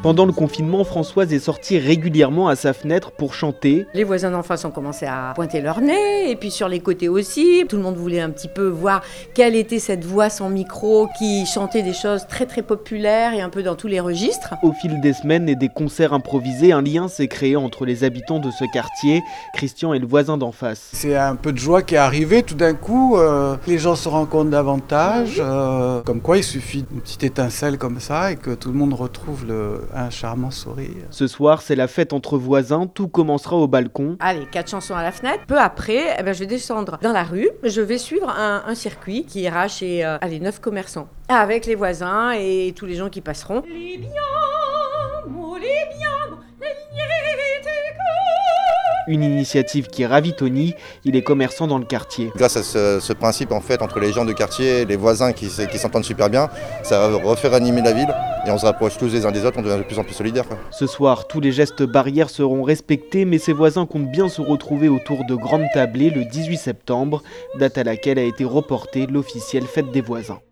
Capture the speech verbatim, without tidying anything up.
Pendant le confinement, Françoise est sortie régulièrement à sa fenêtre pour chanter. Les voisins d'en face ont commencé à pointer leur nez, et puis sur les côtés aussi. Tout le monde voulait un petit peu voir quelle était cette voix sans micro qui chantait des choses très très populaires et un peu dans tous les registres. Au fil des semaines et des concerts improvisés, un lien s'est créé entre les habitants de ce quartier, Christian et le voisin d'en face. C'est un peu de joie qui est arrivé tout d'un coup, euh, les gens se rencontrent davantage, euh, comme quoi il suffit d'une petite étincelle comme ça et que tout le monde retrouve le, un charmant sourire. Ce soir, c'est la fête entre voisins, tout commencera au balcon. Allez, quatre chansons à la fenêtre. Peu après, eh ben, je vais descendre dans la rue, je vais suivre un, un circuit qui ira chez euh, allez, neuf commerçants, avec les voisins et tous les gens qui passeront. Les biens, les biens, Une initiative qui ravit Tony, il est commerçant dans le quartier. Grâce à ce, ce principe en fait entre les gens du quartier, les voisins qui, qui s'entendent super bien, ça va refaire animer la ville et on se rapproche tous les uns des autres, on devient de plus en plus solidaires. Quoi. Ce soir, tous les gestes barrières seront respectés, mais ses voisins comptent bien se retrouver autour de grandes tablées le dix-huit septembre, date à laquelle a été reportée l'officielle fête des voisins.